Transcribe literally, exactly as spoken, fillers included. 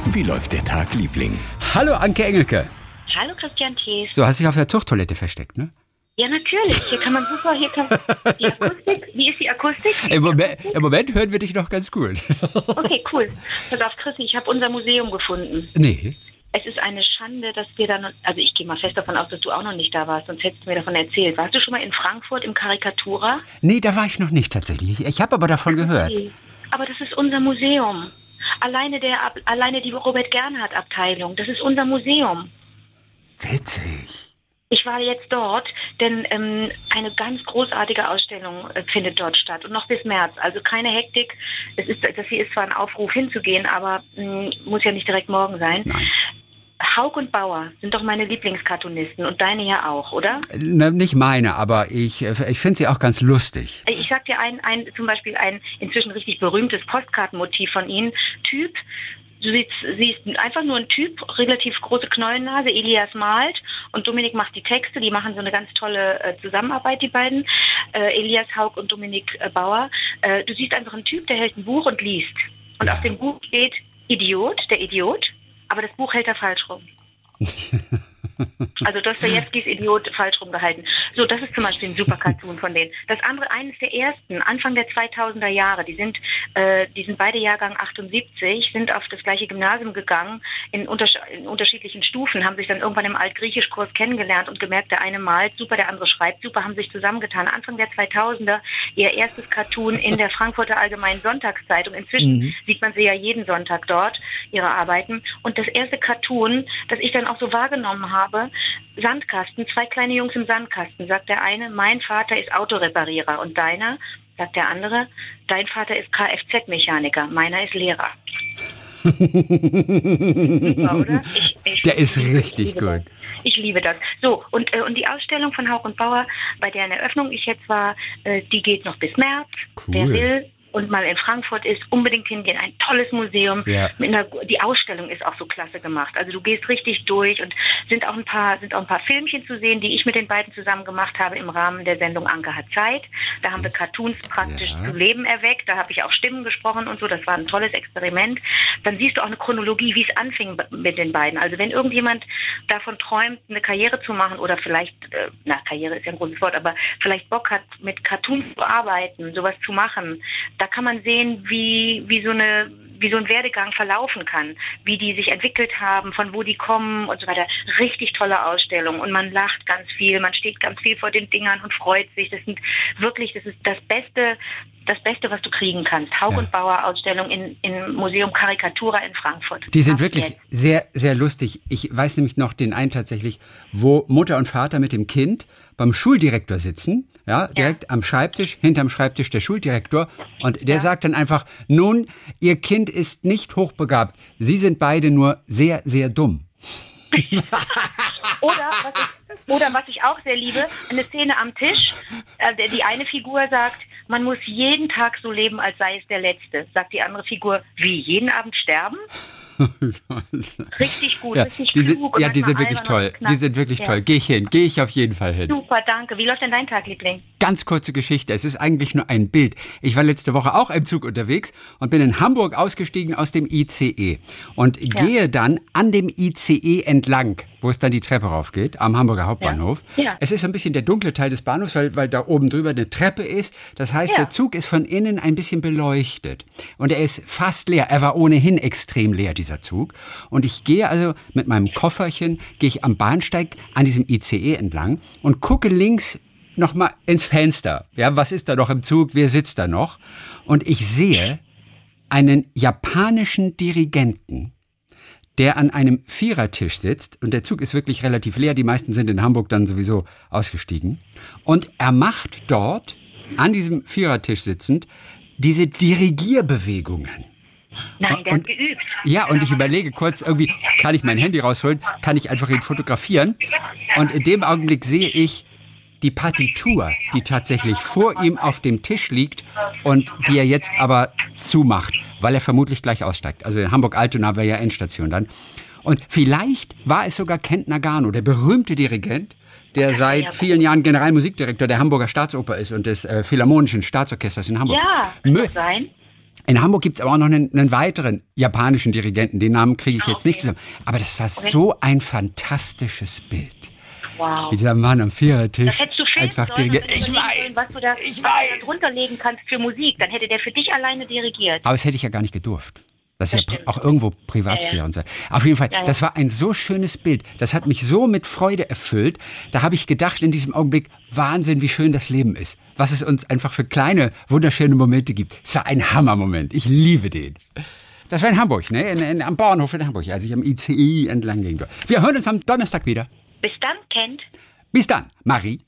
Wie läuft der Tag, Liebling? Hallo Anke Engelke. Hallo Christian Thees. So, hast dich auf der Zuchttoilette versteckt, ne? Ja, natürlich. Hier kann man super, hier kann die Akustik. Wie ist die Akustik? Im Moment, Im Moment hören wir dich noch ganz gut. Okay, cool. Pass auf, Christi, ich habe unser Museum gefunden. Nee. Es ist eine Schande, dass wir dann, also ich gehe mal fest davon aus, dass du auch noch nicht da warst, sonst hättest du mir davon erzählt. Warst du schon mal in Frankfurt im Karikatura? Nee, da war ich noch nicht tatsächlich. Ich habe aber davon gehört. Okay. Aber das ist unser Museum. Alleine, der, alleine die Robert-Gernhardt-Abteilung, das ist unser Museum. Witzig. Ich war jetzt dort, denn ähm, eine ganz großartige Ausstellung äh, findet dort statt und noch bis März. Also keine Hektik. Es ist, das hier ist zwar ein Aufruf hinzugehen, aber mh, muss ja nicht direkt morgen sein. Nein. Haug und Bauer sind doch meine Lieblingskartonisten und deine ja auch, oder? Na, nicht meine, aber ich, ich finde sie auch ganz lustig. Ich sag dir ein, ein, zum Beispiel ein inzwischen richtig berühmtes Postkartenmotiv von ihnen. Typ. Du siehst, siehst einfach nur ein Typ, relativ große Knollennase, Elias malt und Dominik macht die Texte, die machen so eine ganz tolle äh, Zusammenarbeit, die beiden, äh, Elias Haug und Dominik äh, Bauer. Äh, du siehst einfach einen Typ, der hält ein Buch und liest. Und Ja. auf dem Buch steht Idiot, der Idiot, aber das Buch hält er falsch rum. Also Dostojewskis Idiot falsch rumgehalten. So, das ist zum Beispiel ein super Cartoon von denen. Das andere, eines der ersten, Anfang der zweitausender Jahre, die sind, äh, die sind beide Jahrgang achtundsiebzig, sind auf das gleiche Gymnasium gegangen, in, unters- in unterschiedlichen Stufen, haben sich dann irgendwann im Altgriechischkurs kennengelernt und gemerkt, der eine malt super, der andere schreibt super, haben sich zusammengetan. Anfang der zweitausender ihr erstes Cartoon in der Frankfurter Allgemeinen Sonntagszeitung. Inzwischen Mhm. sieht man sie ja jeden Sonntag dort, ihre Arbeiten. Und das erste Cartoon, das ich dann auch so wahrgenommen habe, Sandkasten, zwei kleine Jungs im Sandkasten, sagt der eine, mein Vater ist Autoreparierer und deiner, sagt der andere, dein Vater ist Kfz-Mechaniker, meiner ist Lehrer. Super, oder? Ich, ich, Der ist ich, richtig ich liebe gut. Das. Ich liebe das. So, und, äh, und die Ausstellung von Haug und Bauer, bei deren Eröffnung ich jetzt war, äh, die geht noch bis März. Cool. Wer will und mal in Frankfurt ist, unbedingt hingehen. Ein tolles Museum. Ja. Mit einer, die Ausstellung ist auch so klasse gemacht. Also du gehst richtig durch und sind auch ein paar, sind auch ein paar Filmchen zu sehen, die ich mit den beiden zusammen gemacht habe im Rahmen der Sendung Anke hat Zeit. Da haben wir Cartoons praktisch Ja. zu Leben erweckt. Da habe ich auch Stimmen gesprochen und so. Das war ein tolles Experiment. Dann siehst du auch eine Chronologie, wie es anfing mit den beiden. Also wenn irgendjemand davon träumt, eine Karriere zu machen oder vielleicht, äh, na, Karriere ist ja ein großes Wort, aber vielleicht Bock hat, mit Cartoons zu arbeiten, sowas zu machen, da kann man sehen, wie, wie so eine, wie so ein Werdegang verlaufen kann, wie die sich entwickelt haben, von wo die kommen und so weiter. Richtig tolle Ausstellung und man lacht ganz viel, man steht ganz viel vor den Dingern und freut sich. Das sind wirklich, das ist das Beste, das Beste, was du kriegen kannst. Haug Ja. und Bauer Ausstellung in, im Museum Karikatura in Frankfurt. Die sind Ab wirklich jetzt. sehr, sehr lustig. Ich weiß nämlich noch den einen tatsächlich, wo Mutter und Vater mit dem Kind beim Schuldirektor sitzen, ja, direkt Ja. am Schreibtisch, hinterm Schreibtisch der Schuldirektor. Und der Ja. sagt dann einfach, nun, Ihr Kind ist nicht hochbegabt. Sie sind beide nur sehr, sehr dumm. Oder was, ich, oder was ich auch sehr liebe, eine Szene am Tisch. Äh, die eine Figur sagt, man muss jeden Tag so leben, als sei es der letzte. Sagt die andere Figur, wie, jeden Abend sterben? Richtig gut, Ja, richtig die sind, klug. und ja, die sind manchmal wirklich albern und toll. knapp. Die sind wirklich Ja. toll. Gehe ich hin, gehe ich auf jeden Fall hin. Super, danke. Wie läuft denn dein Tag, Liebling? Ganz kurze Geschichte. Es ist eigentlich nur ein Bild. Ich war letzte Woche auch im Zug unterwegs und bin in Hamburg ausgestiegen aus dem I C E und gehe dann an dem I C E entlang, wo es dann die Treppe raufgeht, am Hamburger Hauptbahnhof. Ja. Ja. Es ist so ein bisschen der dunkle Teil des Bahnhofs, weil, weil da oben drüber eine Treppe ist. Das heißt, Ja. der Zug ist von innen ein bisschen beleuchtet. Und er ist fast leer. Er war ohnehin extrem leer, dieser Zug. Und ich gehe also mit meinem Kofferchen, gehe ich am Bahnsteig an diesem I C E entlang und gucke links noch mal ins Fenster. Ja, was ist da noch im Zug? Wer sitzt da noch? Und ich sehe einen japanischen Dirigenten, der an einem Vierertisch sitzt. Und der Zug ist wirklich relativ leer. Die meisten sind in Hamburg dann sowieso ausgestiegen. Und er macht dort, an diesem Vierertisch sitzend, diese Dirigierbewegungen. Nein, der Und- hat geübt. Ja, und ich überlege kurz irgendwie, kann ich mein Handy rausholen? Kann ich einfach ihn fotografieren? Und in dem Augenblick sehe ich die Partitur, die tatsächlich vor ihm auf dem Tisch liegt und die er jetzt aber zumacht, weil er vermutlich gleich aussteigt. Also in Hamburg-Altona wäre ja Endstation dann. Und vielleicht war es sogar Kent Nagano, der berühmte Dirigent, der seit vielen Jahren Generalmusikdirektor der Hamburger Staatsoper ist und des äh, Philharmonischen Staatsorchesters in Hamburg. Ja, Mö- kann das sein? In Hamburg gibt es aber auch noch einen, einen weiteren japanischen Dirigenten, den Namen kriege ich Ah, jetzt okay. nicht zusammen. Aber das war Okay. so ein fantastisches Bild. Wow. Wie dieser Mann am Vierertisch Das hättest du filmen einfach sollen und dirigiert. dann Ich überlegen weiß, sollen, was du da, ich was du da weiß. drunter legen kannst für Musik. Dann hätte der für dich alleine dirigiert. Aber das hätte ich ja gar nicht gedurft. Das ist Das ja stimmt. auch irgendwo Privatsphäre Ja, ja. und so. Auf jeden Fall, Ja, ja. das war ein so schönes Bild. Das hat mich so mit Freude erfüllt. Da habe ich gedacht in diesem Augenblick, Wahnsinn, wie schön das Leben ist. Was es uns einfach für kleine, wunderschöne Momente gibt. Es war ein Hammermoment. Ich liebe den. Das war in Hamburg, ne? In, in, am Bahnhof in Hamburg, als ich am I C E entlang ging. Wir hören uns am Donnerstag wieder. Bis dann, Kent. Bis dann, Marie.